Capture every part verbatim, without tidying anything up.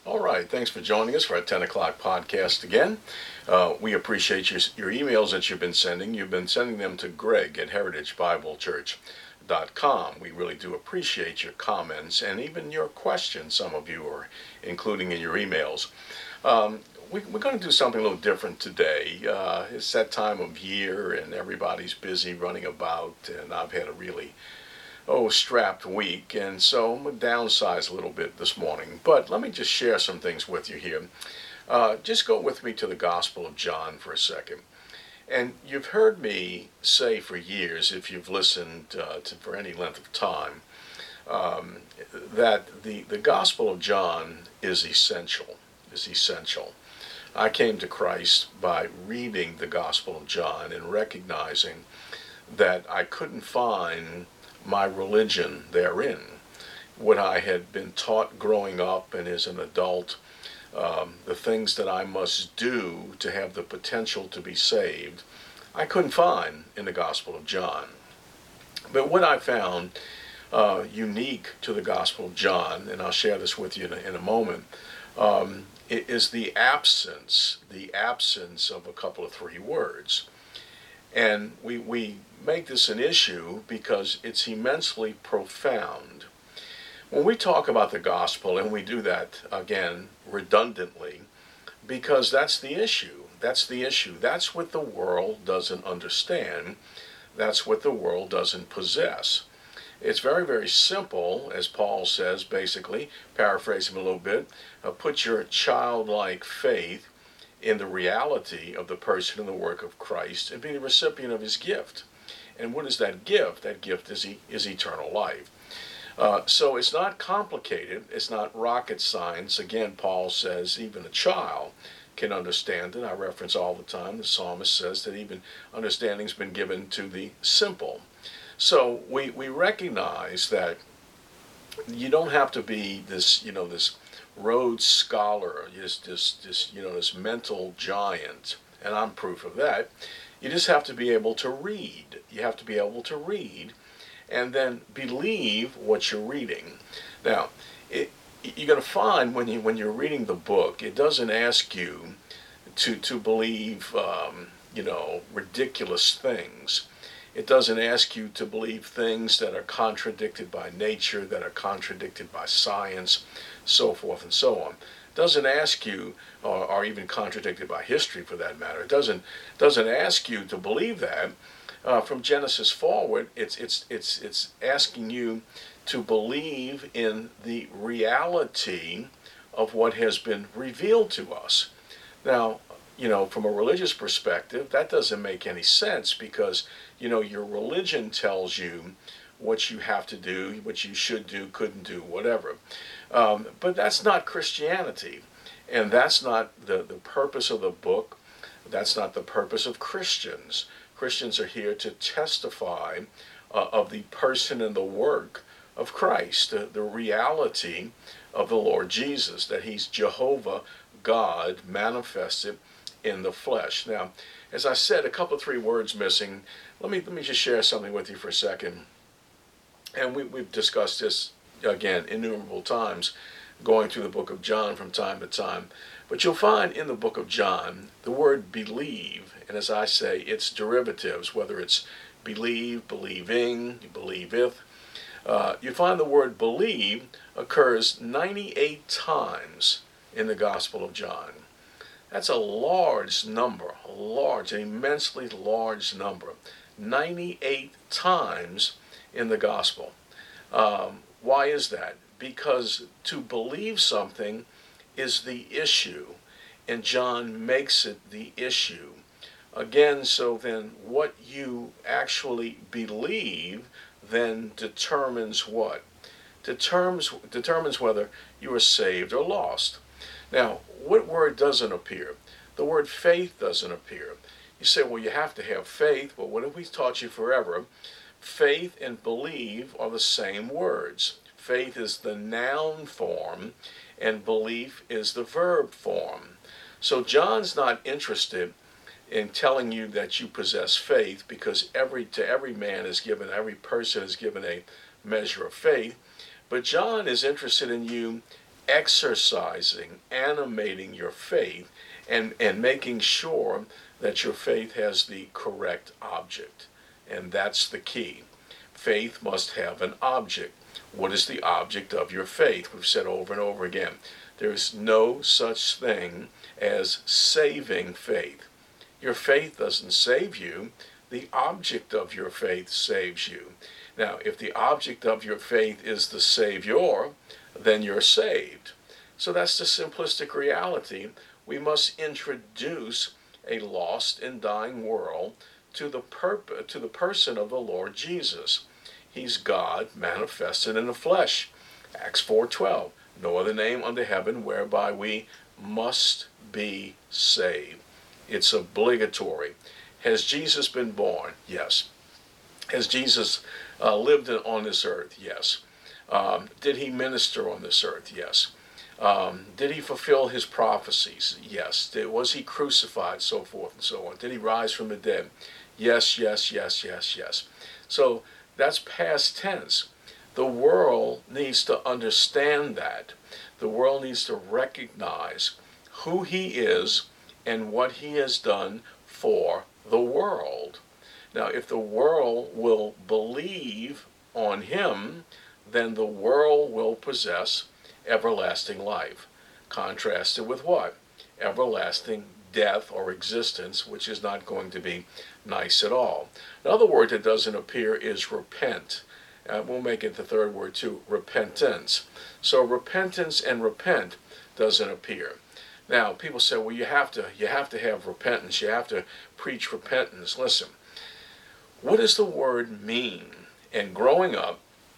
All right, thanks for joining us for our ten o'clock podcast again. Uh, we appreciate your, your emails that you've been sending. You've been sending them to Greg at heritage bible church dot com. We really do appreciate your comments and even your questions, some of you are including in your emails. Um, we, we're going to do something a little different today. Uh, it's that time of year and everybody's busy running about, and I've had a really oh, strapped week, and so I'm going to downsize a little bit this morning. But let me just share some things with you here. Uh, just go with me to the Gospel of John for a second. And you've heard me say for years, if you've listened uh, to, for any length of time, um, that the, the Gospel of John is essential, is essential. I came to Christ by reading the Gospel of John and recognizing that I couldn't find my religion therein. What I had been taught growing up and as an adult, um, the things that I must do to have the potential to be saved, I couldn't find in the Gospel of John. But what I found uh, unique to the Gospel of John, and I'll share this with you in a, in a moment, um, is the absence, the absence of a couple of three words. And we, we make this an issue because it's immensely profound. When we talk about the gospel, and we do that, again, redundantly, because that's the issue. That's the issue. That's what the world doesn't understand. That's what the world doesn't possess. It's very, very simple, as Paul says, basically, paraphrase him a little bit, uh, put your childlike faith in the reality of the person and the work of Christ and be the recipient of his gift. And what is that gift? That gift is, e- is eternal life. Uh, so it's not complicated. It's not rocket science. Again, Paul says even a child can understand it. I reference all the time. The psalmist says that even understanding's been given to the simple. So we, we recognize that you don't have to be this, you know, this Rhodes Scholar, just this, this, you know, this mental giant, and I'm proof of that. You just have to be able to read. You have to be able to read, and then believe what you're reading. Now, it, you're going to find when you when you're reading the book, it doesn't ask you to to believe, um, you know, ridiculous things. It doesn't ask you to believe things that are contradicted by nature, that are contradicted by science, so forth and so on. It doesn't ask you, or, or even contradicted by history for that matter. It doesn't doesn't ask you to believe that. Uh, from Genesis forward, it's it's it's it's asking you to believe in the reality of what has been revealed to us. Now, you know, from a religious perspective, that doesn't make any sense because, you know, your religion tells you what you have to do, what you should do, couldn't do, whatever. Um, but that's not Christianity. And that's not the, the purpose of the book. That's not the purpose of Christians. Christians are here to testify uh, of the person and the work of Christ, the, the reality of the Lord Jesus, that he's Jehovah God manifested in the flesh. Now, as I said, a couple of three words missing. Let me let me just share something with you for a second. And we, we've discussed this, again, innumerable times, going through the book of John from time to time. But you'll find in the book of John the word believe, and as I say, its derivatives, whether it's believe, believing, believeth. Uh, you find the word believe occurs ninety-eight times in the Gospel of John. That's a large number, a large, an immensely large number. ninety-eight times in the gospel. Um, why is that? Because to believe something is the issue, and John makes it the issue. Again, so then what you actually believe then determines what? Determines, determines whether you are saved or lost. Now, what word doesn't appear? The word faith doesn't appear. You say, well, you have to have faith. Well, what have we taught you forever? Faith and believe are the same words. Faith is the noun form, and belief is the verb form. So John's not interested in telling you that you possess faith, because every to every man is given, every person is given a measure of faith. But John is interested in you exercising, animating your faith, and, and making sure that your faith has the correct object. And that's the key. Faith must have an object. What is the object of your faith? We've said over and over again, there's no such thing as saving faith. Your faith doesn't save you. The object of your faith saves you. Now, if the object of your faith is the Savior, then you're saved. So that's the simplistic reality. We must introduce a lost and dying world to the purpose, to the person of the Lord Jesus. He's God manifested in the flesh. Acts four twelve. No other name under heaven whereby we must be saved. It's obligatory. Has Jesus been born? Yes. Has Jesus uh, lived on this earth? Yes. Um, did he minister on this earth? Yes. Um, did he fulfill his prophecies? Yes. Did, was he crucified? So forth and so on. Did he rise from the dead? Yes, yes, yes, yes, yes. So that's past tense. The world needs to understand that. The world needs to recognize who he is and what he has done for the world. Now, if the world will believe on him, then the world will possess everlasting life. Contrasted with what? Everlasting death or existence, which is not going to be nice at all. Another word that doesn't appear is repent. Uh, we'll make it the third word too, repentance. So repentance and repent doesn't appear. Now, people say, well, you have to, you have to have repentance. You have to preach repentance. Listen, what does the word mean? And growing up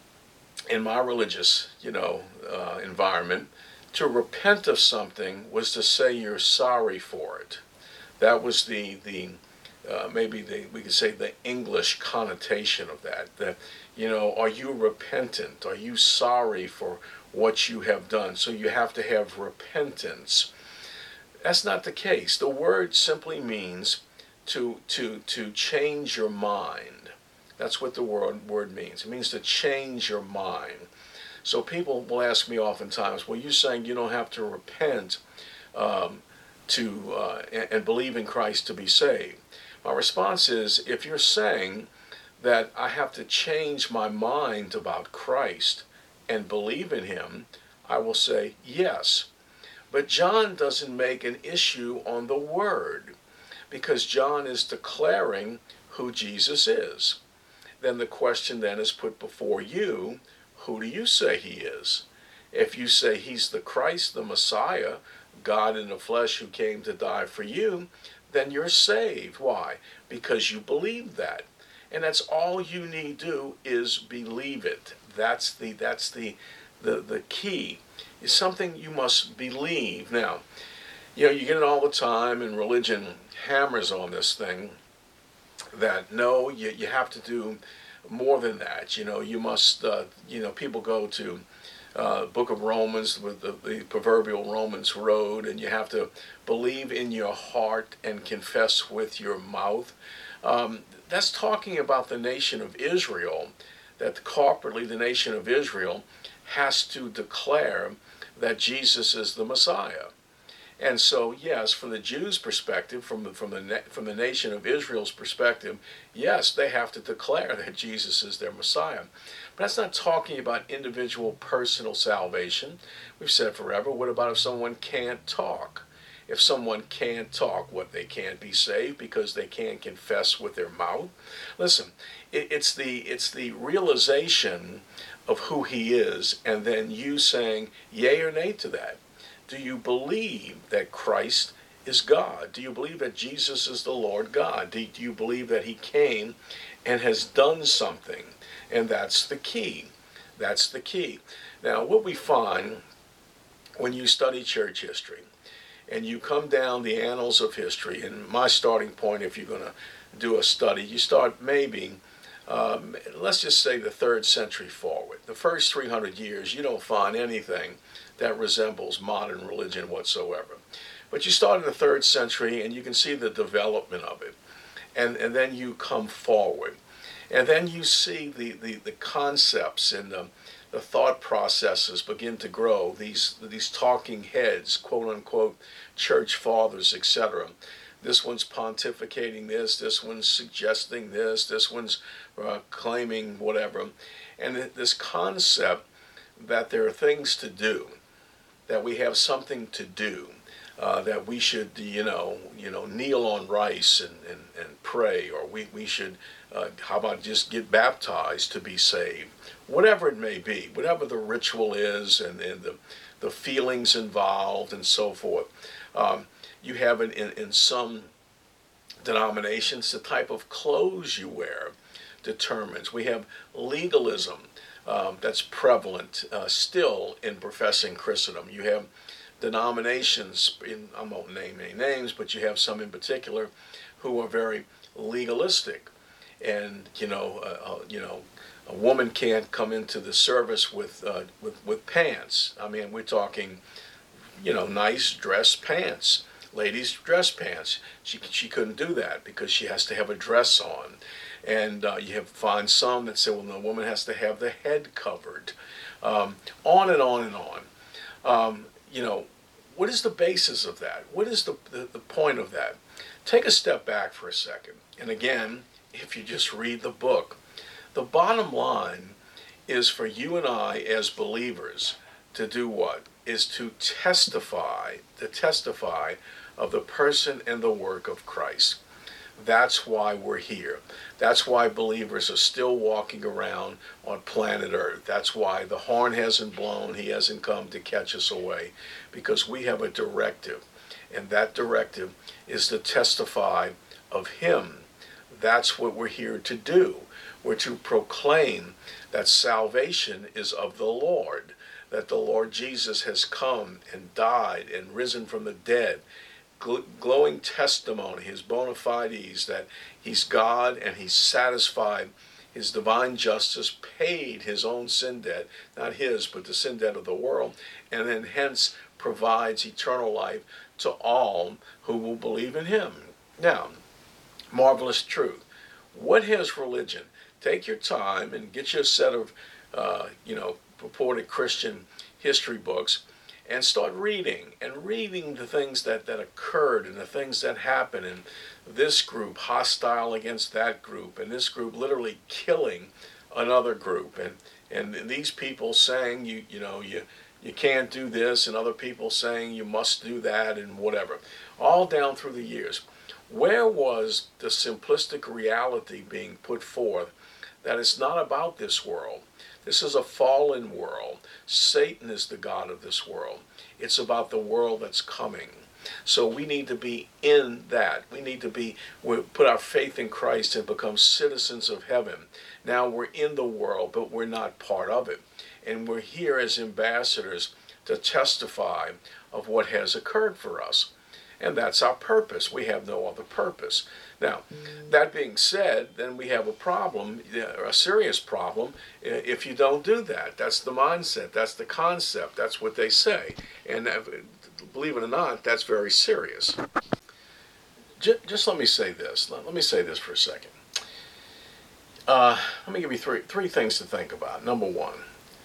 in my religious, you know, uh, environment, to repent of something was to say you're sorry for it. That was the the uh, maybe the we could say the English connotation of that. That, you know, are you repentant? Are you sorry for what you have done? So you have to have repentance. That's not the case. The word simply means to to to change your mind. That's what the word word means. It means to change your mind. So people will ask me oftentimes, well, you're saying you don't have to repent um, to uh, and, and believe in Christ to be saved. My response is, if you're saying that I have to change my mind about Christ and believe in him, I will say yes. But John doesn't make an issue on the word, because John is declaring who Jesus is. Then the question then is put before you, who do you say he is? If you say he's the Christ, the Messiah, God in the flesh who came to die for you, then you're saved. Why? Because you believe that. And that's all you need to do is believe it. That's the that's the the, the key. It's something you must believe. Now, you know, you get it all the time, and religion hammers on this thing that no, you, you have to do more than that. You know, you must, uh, you know, people go to uh, book of Romans with the, the proverbial Romans road, and you have to believe in your heart and confess with your mouth. Um, that's talking about the nation of Israel, that corporately the nation of Israel has to declare that Jesus is the Messiah. And so, yes, from the Jews' perspective, from the, from the from the nation of Israel's perspective, yes, they have to declare that Jesus is their Messiah. But that's not talking about individual personal salvation. We've said forever, what about if someone can't talk? If someone can't talk, what, they can't be saved because they can't confess with their mouth? Listen, it, it's the it's the realization of who he is, and then you saying yea or nay to that. Do you believe that Christ is God? Do you believe that Jesus is the Lord God? Do you believe that he came and has done something? And that's the key. That's the key. Now, what we find when you study church history and you come down the annals of history, and my starting point, if you're going to do a study, you start maybe, um, let's just say the third century forward. The first three hundred years, you don't find anything that resembles modern religion whatsoever. But you start in the third century and you can see the development of it. And, and then you come forward. And then you see the, the, the concepts and the the thought processes begin to grow. These these talking heads, quote unquote, church fathers, et cetera. This one's pontificating this. This one's suggesting this. This one's uh, claiming whatever. And this concept that there are things to do, that we have something to do, uh, that we should, you know, you know, kneel on rice and, and, and pray, or we, we should, uh, how about just get baptized to be saved? Whatever it may be, whatever the ritual is and, and the, the feelings involved and so forth. Um, you have it in, in some denominations, the type of clothes you wear determines. We have legalism um, that's prevalent uh, still in professing Christendom. You have denominations, in, I won't name any names, but you have some in particular who are very legalistic. And, you know, uh, uh, you know, a woman can't come into the service with, uh, with, with pants. I mean, we're talking, you know, nice dress pants. Ladies' dress pants. She she couldn't do that because she has to have a dress on. And uh, you have find some that say, well, the woman has to have the head covered. Um, on and on and on. Um, you know, what is the basis of that? What is the, the, the point of that? Take a step back for a second. And again, if you just read the book, the bottom line is for you and I as believers to do what? Is to testify, to testify of the person and the work of Christ. That's why we're here. That's why believers are still walking around on planet Earth. That's why the horn hasn't blown. He hasn't come to catch us away, because we have a directive, and that directive is to testify of Him. That's what we're here to do. We're to proclaim that salvation is of the Lord, that the Lord Jesus has come and died and risen from the dead. Glowing testimony, his bona fides, that he's God and he's satisfied his divine justice, paid his own sin debt, not his, but the sin debt of the world, and then hence provides eternal life to all who will believe in him. Now, marvelous truth. What has religion? Take your time and get you a set of, uh, you know, purported Christian history books, and start reading and reading the things that, that occurred and the things that happened, and this group hostile against that group, and this group literally killing another group, and and these people saying you you know you you can't do this, and other people saying you must do that, and whatever, all down through the years. Where was the simplistic reality being put forth that it's not about this world? This is a fallen world. Satan is the god of this world. It's about the world that's coming. So we need to be in that. We need to be, we put our faith in Christ and become citizens of heaven. Now we're in the world, but we're not part of it. And we're here as ambassadors to testify of what has occurred for us. And that's our purpose. We have no other purpose. Now, that being said, then we have a problem, a serious problem, if you don't do that. That's the mindset. That's the concept. That's what they say. And believe it or not, that's very serious. Just let me say this. Let me say this for a second. Uh, let me give you three, three things to think about. Number one,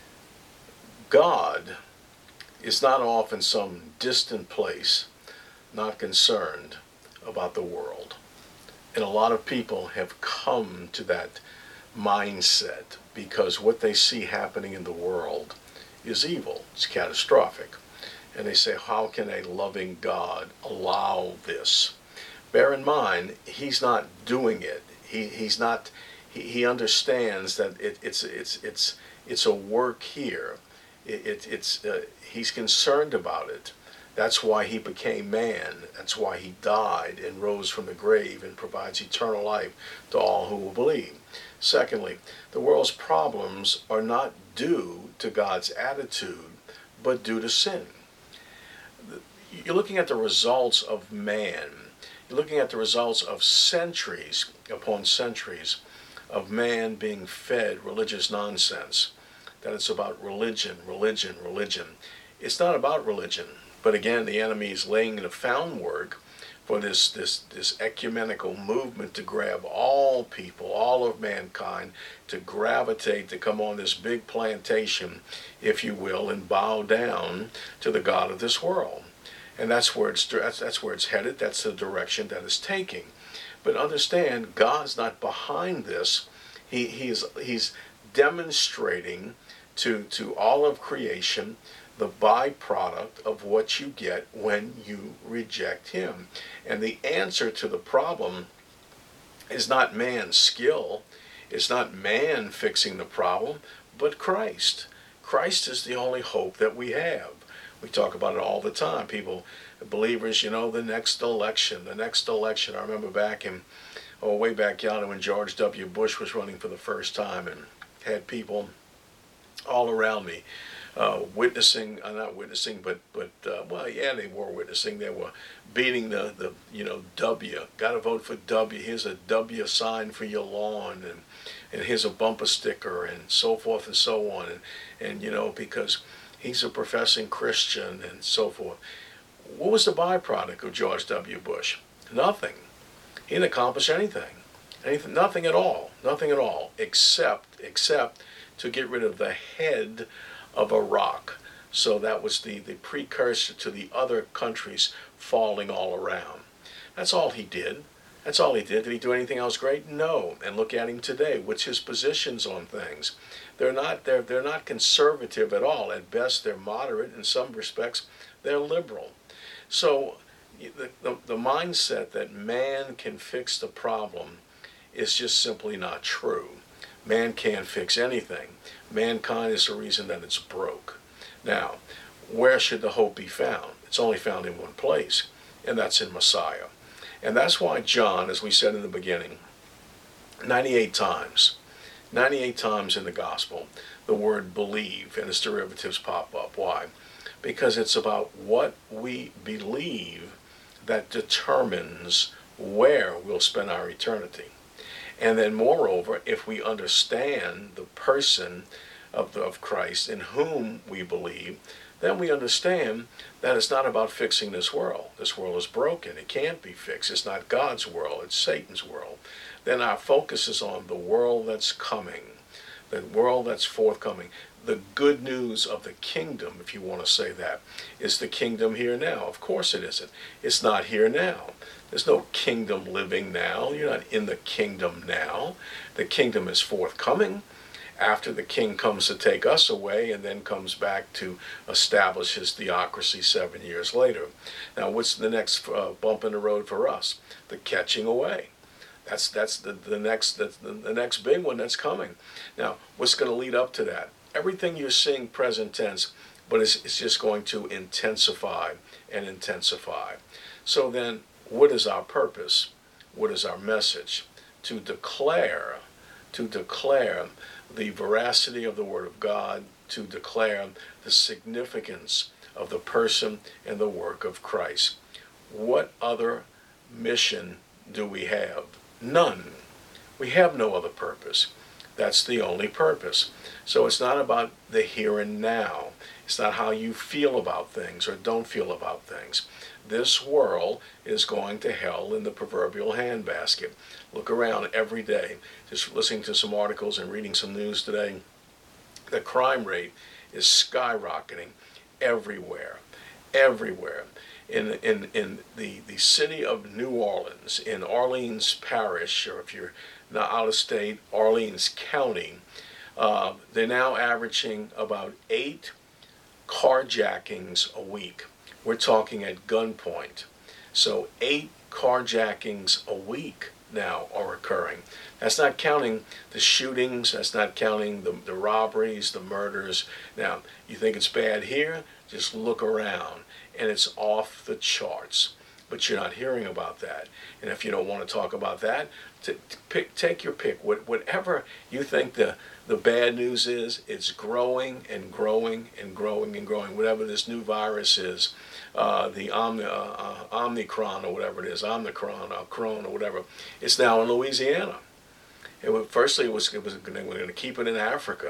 God is not off in some distant place, not concerned about the world. And a lot of people have come to that mindset because what they see happening in the world is evil. It's catastrophic. And they say, how can a loving God allow this? Bear in mind, he's not doing it. He, he's not, he, he understands that it, it's, it's, it's, it's a work here. It, it, it's, uh, he's concerned about it. That's why he became man. That's why he died and rose from the grave and provides eternal life to all who will believe. Secondly, the world's problems are not due to God's attitude, but due to sin. You're looking at the results of man. You're looking at the results of centuries upon centuries of man being fed religious nonsense. That it's about religion, religion, religion. It's not about religion. But again, the enemy is laying the groundwork for this, this, this ecumenical movement to grab all people, all of mankind, to gravitate, to come on this big plantation, if you will, and bow down to the God of this world. And that's where it's, that's, that's where it's headed. That's the direction that it's taking. But understand, God's not behind this. He, he's, he's demonstrating to, to all of creation the byproduct of what you get when you reject him. And the answer to the problem is not man's skill. It's not man fixing the problem, but Christ. Christ is the only hope that we have. We talk about it all the time. People, believers, you know, the next election, the next election. I remember back in, oh, way back yonder when George W. Bush was running for the first time and had people all around me uh, witnessing, uh, not witnessing, but, but uh, well, yeah, they were witnessing. They were beating the, the you know, W. Got to vote for W. Here's a W sign for your lawn, and, and here's a bumper sticker, and so forth and so on. And, and, you know, because he's a professing Christian and so forth. What was the byproduct of George W. Bush? Nothing. He didn't accomplish anything. Anything, nothing at all. Nothing at all, except, except to get rid of the head of Iraq. So that was the, the precursor to the other countries falling all around. That's all he did. That's all he did. Did he do anything else great? No. And look at him today. What's his positions on things? They're not, they're, they're not conservative at all. At best, they're moderate. In some respects, they're liberal. So the, the, the mindset that man can fix the problem is just simply not true. Man can't fix anything. Mankind is the reason that it's broke. Now, where should the hope be found? It's only found in one place, and that's in Messiah. And that's why John, as we said in the beginning, ninety-eight times, ninety-eight times in the gospel, the word believe and its derivatives pop up. Why? Because it's about what we believe that determines where we'll spend our eternity. And then moreover, if we understand the person of, the, of Christ in whom we believe, then we understand that it's not about fixing this world. This world is broken. It can't be fixed. It's not God's world. It's Satan's world. Then our focus is on the world that's coming, the world that's forthcoming. The good news of the kingdom, if you want to say that, is the kingdom here now. Of course it isn't. It's not here now. There's no kingdom living now. You're not in the kingdom now. The kingdom is forthcoming after the king comes to take us away and then comes back to establish his theocracy seven years later. Now, what's the next uh, bump in the road for us? The catching away. That's that's the, the next the, the next big one that's coming. Now, what's going to lead up to that? Everything you're seeing present tense, but it's, it's just going to intensify and intensify. So then, what is our purpose? What is our message? To declare, to declare the veracity of the Word of God, to declare the significance of the person and the work of Christ. What other mission do we have? None. We have no other purpose. That's the only purpose. So it's not about the here and now. It's not how you feel about things or don't feel about things. This world is going to hell in the proverbial handbasket. Look around every day. Just listening to some articles and reading some news today. The crime rate is skyrocketing everywhere. Everywhere. In, in, in the, the city of New Orleans, in Orleans Parish, or if you're not out of state, Orleans County, uh, they're now averaging about eight carjackings a week. We're talking at gunpoint. So eight carjackings a week now are occurring. That's not counting the shootings. That's not counting the, the robberies, the murders. Now, you think it's bad here? Just look around, and it's off the charts. But you're not hearing about that. And if you don't want to talk about that, to, to pick, take your pick. What, whatever you think the, the bad news is, it's growing and growing and growing and growing. Whatever this new virus is, uh, the Omni, uh, uh, Omicron or whatever it is, Omicron or Crohn or whatever, it's now in Louisiana. It was, firstly, it was, it was they were going to keep it in Africa.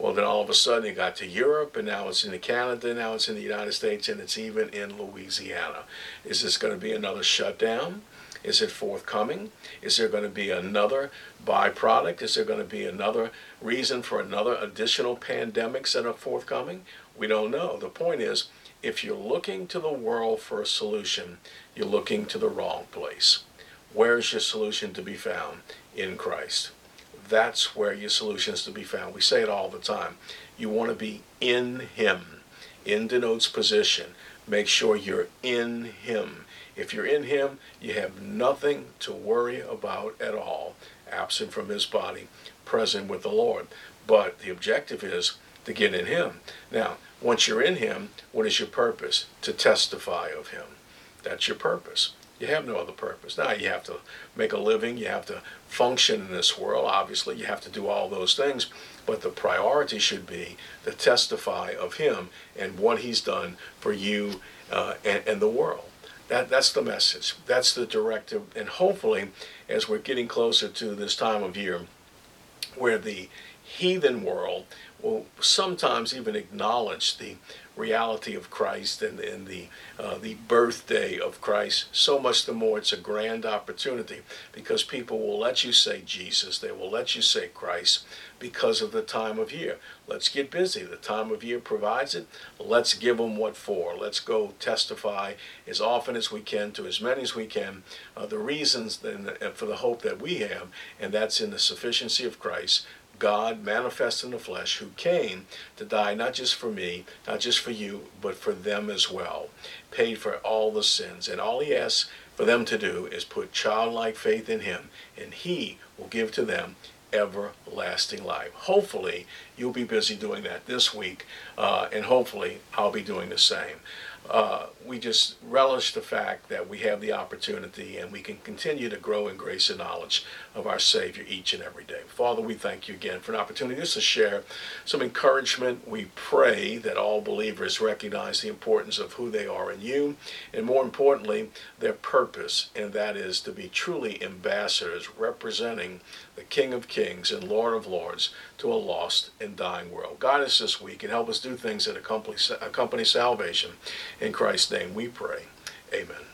Well, then all of a sudden it got to Europe, and now it's in Canada, now it's in the United States, and it's even in Louisiana. Is this going to be another shutdown? Is it forthcoming? Is there going to be another byproduct? Is there going to be another reason for another additional pandemics that are forthcoming? We don't know. The point is, if you're looking to the world for a solution, you're looking to the wrong place. Where is your solution to be found? In Christ. That's where your solution is to be found. We say it all the time. You want to be in Him. In denotes position. Make sure you're in Him. If you're in Him, you have nothing to worry about at all, absent from His body, present with the Lord. But the objective is to get in Him. Now, once you're in Him, what is your purpose? To testify of Him. That's your purpose. You have no other purpose. Now, you have to make a living. You have to function in this world. Obviously, you have to do all those things. But the priority should be to testify of Him and what He's done for you uh, and, and the world. That, that's the message. That's the directive. And hopefully, as we're getting closer to this time of year, where the heathen world will sometimes even acknowledge the reality of Christ and, and the uh, the birthday of Christ, so much the more it's a grand opportunity, because people will let you say Jesus, they will let you say Christ because of the time of year. Let's get busy. The time of year provides it. Let's give them what for. Let's go testify as often as we can to as many as we can uh, the reasons and for the hope that we have, and that's in the sufficiency of Christ, God manifest in the flesh, who came to die not just for me, not just for you, but for them as well. Paid for all the sins. And all He asks for them to do is put childlike faith in Him, and He will give to them everlasting life. Hopefully, you'll be busy doing that this week, uh, and hopefully, I'll be doing the same. Uh, we just relish the fact that we have the opportunity and we can continue to grow in grace and knowledge of our Savior each and every day. Father, we thank you again for an opportunity just to share some encouragement. We pray that all believers recognize the importance of who they are in you, and more importantly, their purpose, and that is to be truly ambassadors representing the King of Kings and Lord of Lords to a lost and dying world. Guide us this week and help us do things that accompany, accompany salvation. In Christ's name we pray. Amen.